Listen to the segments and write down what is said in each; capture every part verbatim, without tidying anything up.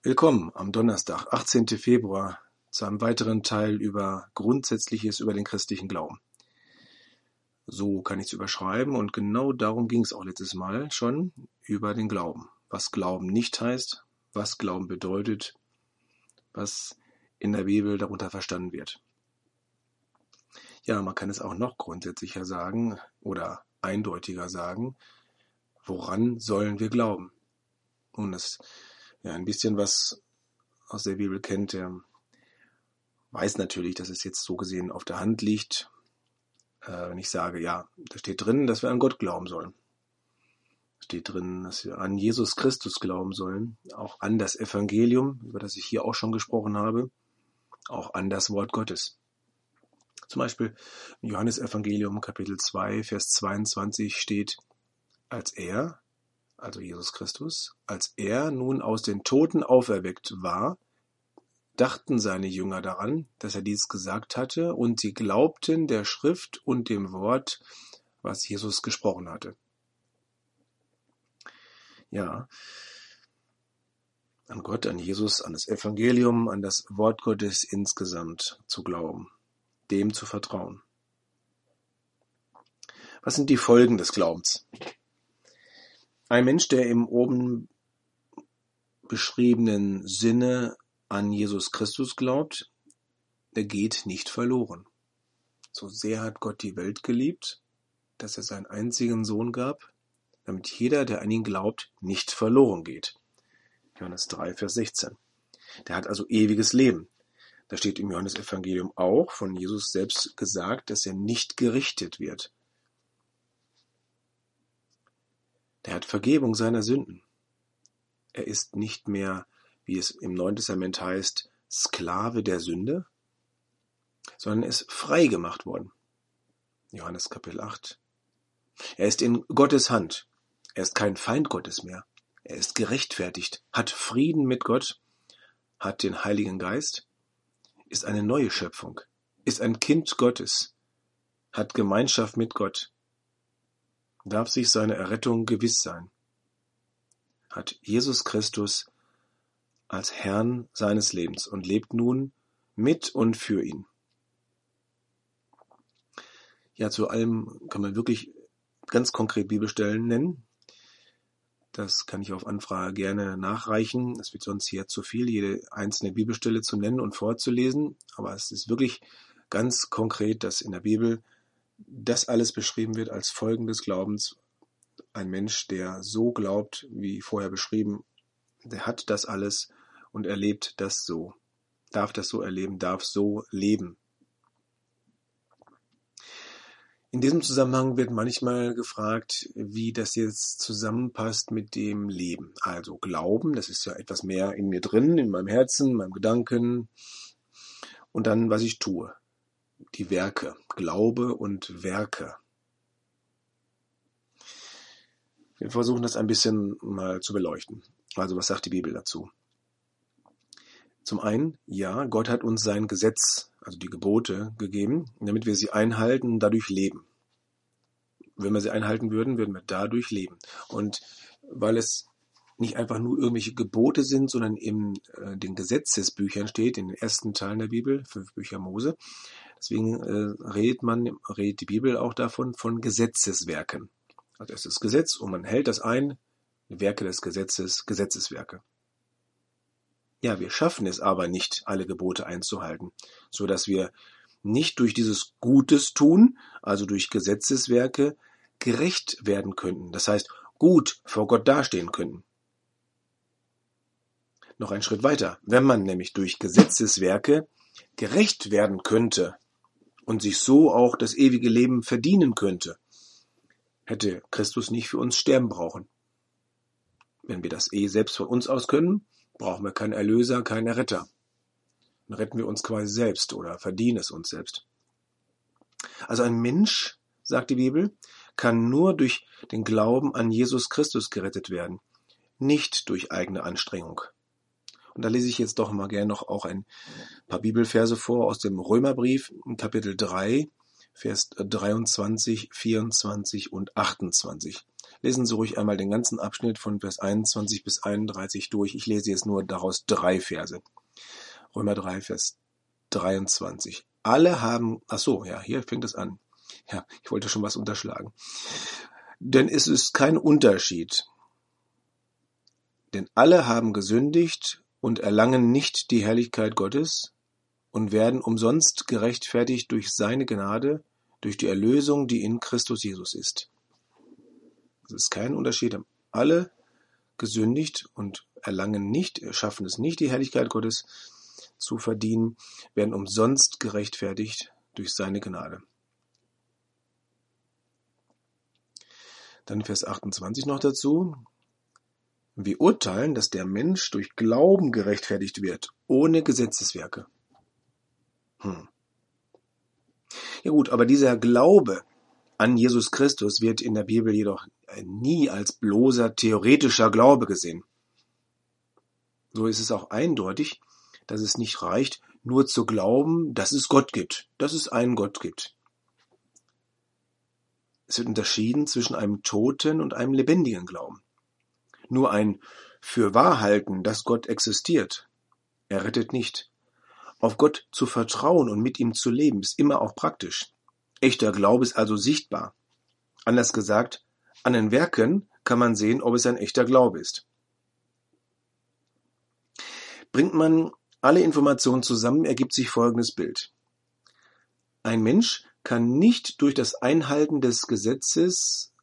Willkommen am Donnerstag, achtzehnten Februar, zu einem weiteren Teil über Grundsätzliches über den christlichen Glauben. So kann ich es überschreiben und genau darum ging es auch letztes Mal schon, über den Glauben. Was Glauben nicht heißt, was Glauben bedeutet, was in der Bibel darunter verstanden wird. Ja, man kann es auch noch grundsätzlicher sagen oder eindeutiger sagen, woran sollen wir glauben? Und das, ja, ein bisschen was aus der Bibel kennt, der weiß natürlich, dass es jetzt so gesehen auf der Hand liegt, äh, wenn ich sage, ja, da steht drin, dass wir an Gott glauben sollen. Da steht drin, dass wir an Jesus Christus glauben sollen, auch an das Evangelium, über das ich hier auch schon gesprochen habe, auch an das Wort Gottes. Zum Beispiel im Johannesevangelium Kapitel zwei, Vers zweiundzwanzig steht, als er, also Jesus Christus, als er nun aus den Toten auferweckt war, dachten seine Jünger daran, dass er dies gesagt hatte, und sie glaubten der Schrift und dem Wort, was Jesus gesprochen hatte. Ja, an Gott, an Jesus, an das Evangelium, an das Wort Gottes insgesamt zu glauben, dem zu vertrauen. Was sind die Folgen des Glaubens? Ein Mensch, der im oben beschriebenen Sinne an Jesus Christus glaubt, der geht nicht verloren. So sehr hat Gott die Welt geliebt, dass er seinen einzigen Sohn gab, damit jeder, der an ihn glaubt, nicht verloren geht. Johannes drei, Vers sechzehn. Der hat also ewiges Leben. Da steht im Johannesevangelium auch von Jesus selbst gesagt, dass er nicht gerichtet wird. Der hat Vergebung seiner Sünden. Er ist nicht mehr, wie es im Neuen Testament heißt, Sklave der Sünde, sondern er ist frei gemacht worden. Johannes Kapitel acht. Er ist in Gottes Hand. Er ist kein Feind Gottes mehr. Er ist gerechtfertigt, hat Frieden mit Gott, hat den Heiligen Geist, ist eine neue Schöpfung, ist ein Kind Gottes, hat Gemeinschaft mit Gott, darf sich seiner Errettung gewiss sein, hat Jesus Christus als Herrn seines Lebens und lebt nun mit und für ihn. Ja, zu allem kann man wirklich ganz konkret Bibelstellen nennen. Das kann ich auf Anfrage gerne nachreichen. Es wird sonst hier zu viel, jede einzelne Bibelstelle zu nennen und vorzulesen. Aber es ist wirklich ganz konkret, dass in der Bibel das alles beschrieben wird als Folgen des Glaubens. Ein Mensch, der so glaubt, wie vorher beschrieben, der hat das alles und erlebt das so. Darf das so erleben, darf so leben. In diesem Zusammenhang wird manchmal gefragt, wie das jetzt zusammenpasst mit dem Leben. Also Glauben, das ist ja etwas mehr in mir drin, in meinem Herzen, in meinem Gedanken. Und dann, was ich tue. Die Werke. Glaube und Werke. Wir versuchen das ein bisschen mal zu beleuchten. Also was sagt die Bibel dazu? Zum einen, ja, Gott hat uns sein Gesetz, also die Gebote, gegeben, damit wir sie einhalten und dadurch leben. Wenn wir sie einhalten würden, würden wir dadurch leben. Und weil es nicht einfach nur irgendwelche Gebote sind, sondern in äh, den Gesetzesbüchern steht, in den ersten Teilen der Bibel, fünf Bücher Mose, deswegen äh, redet man, redet die Bibel auch davon, von Gesetzeswerken. Also es ist Gesetz und man hält das ein, Werke des Gesetzes, Gesetzeswerke. Ja, wir schaffen es aber nicht, alle Gebote einzuhalten, so dass wir nicht durch dieses Gutes tun, also durch Gesetzeswerke, gerecht werden könnten. Das heißt, gut vor Gott dastehen könnten. Noch einen Schritt weiter. Wenn man nämlich durch Gesetzeswerke gerecht werden könnte und sich so auch das ewige Leben verdienen könnte, hätte Christus nicht für uns sterben brauchen. Wenn wir das eh selbst von uns aus können, brauchen wir keinen Erlöser, keinen Erretter. Dann retten wir uns quasi selbst oder verdienen es uns selbst. Also ein Mensch, sagt die Bibel, kann nur durch den Glauben an Jesus Christus gerettet werden, nicht durch eigene Anstrengung. Und da lese ich jetzt doch mal gerne noch auch ein paar Bibelverse vor aus dem Römerbrief, Kapitel drei, Vers dreiundzwanzig, vierundzwanzig und achtundzwanzig. Lesen Sie ruhig einmal den ganzen Abschnitt von Vers einundzwanzig bis einunddreißig durch. Ich lese jetzt nur daraus drei Verse. Römer drei, Vers dreiundzwanzig. Alle haben, ach so, ja, hier fängt es an. Ja, ich wollte schon was unterschlagen. Denn es ist kein Unterschied. Denn alle haben gesündigt und erlangen nicht die Herrlichkeit Gottes und werden umsonst gerechtfertigt durch seine Gnade, durch die Erlösung, die in Christus Jesus ist. Es ist kein Unterschied. Alle gesündigt und erlangen nicht, schaffen es nicht, die Herrlichkeit Gottes zu verdienen, werden umsonst gerechtfertigt durch seine Gnade. Dann Vers achtundzwanzig noch dazu. Wir urteilen, dass der Mensch durch Glauben gerechtfertigt wird, ohne Gesetzeswerke. Hm. Ja gut, aber dieser Glaube an Jesus Christus wird in der Bibel jedoch nie als bloßer theoretischer Glaube gesehen. So ist es auch eindeutig, dass es nicht reicht, nur zu glauben, dass es Gott gibt, dass es einen Gott gibt. Es wird unterschieden zwischen einem toten und einem lebendigen Glauben. Nur ein Fürwahrhalten, dass Gott existiert, er rettet nicht. Auf Gott zu vertrauen und mit ihm zu leben, ist immer auch praktisch. Echter Glaube ist also sichtbar. Anders gesagt, an den Werken kann man sehen, ob es ein echter Glaube ist. Bringt man alle Informationen zusammen, ergibt sich folgendes Bild. Ein Mensch kann nicht durch das Einhalten des Gesetzes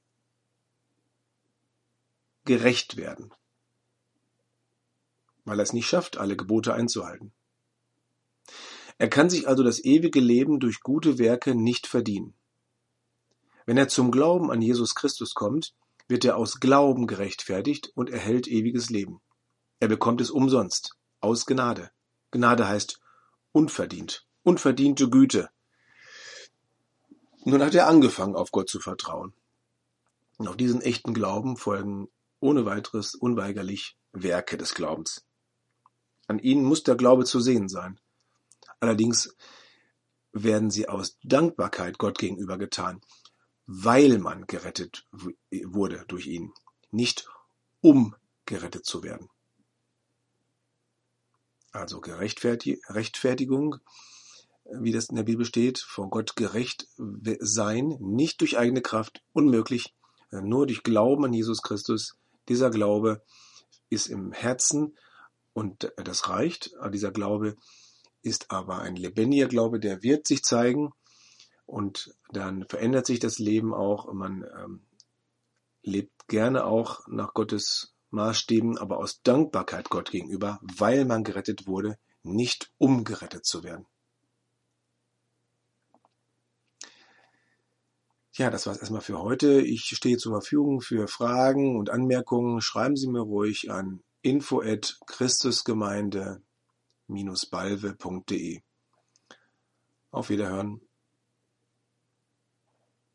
gerecht werden, weil er es nicht schafft, alle Gebote einzuhalten. Er kann sich also das ewige Leben durch gute Werke nicht verdienen. Wenn er zum Glauben an Jesus Christus kommt, wird er aus Glauben gerechtfertigt und erhält ewiges Leben. Er bekommt es umsonst, aus Gnade. Gnade heißt unverdient, unverdiente Güte. Nun hat er angefangen, auf Gott zu vertrauen. Und auf diesen echten Glauben folgen ohne weiteres unweigerlich Werke des Glaubens. An ihnen muss der Glaube zu sehen sein. Allerdings werden sie aus Dankbarkeit Gott gegenüber getan, weil man gerettet wurde durch ihn, nicht um gerettet zu werden. Also Rechtfertigung, wie das in der Bibel steht, vor Gott gerecht sein, nicht durch eigene Kraft, unmöglich, nur durch Glauben an Jesus Christus. Dieser Glaube ist im Herzen und das reicht. Dieser Glaube ist aber ein lebendiger Glaube, der wird sich zeigen und dann verändert sich das Leben auch. Man ähm, lebt gerne auch nach Gottes Maßstäben, aber aus Dankbarkeit Gott gegenüber, weil man gerettet wurde, nicht um gerettet zu werden. Ja, das war es erstmal für heute. Ich stehe zur Verfügung für Fragen und Anmerkungen. Schreiben Sie mir ruhig an info at christusgemeinde Bindestrich balve punkt de. Auf Wiederhören.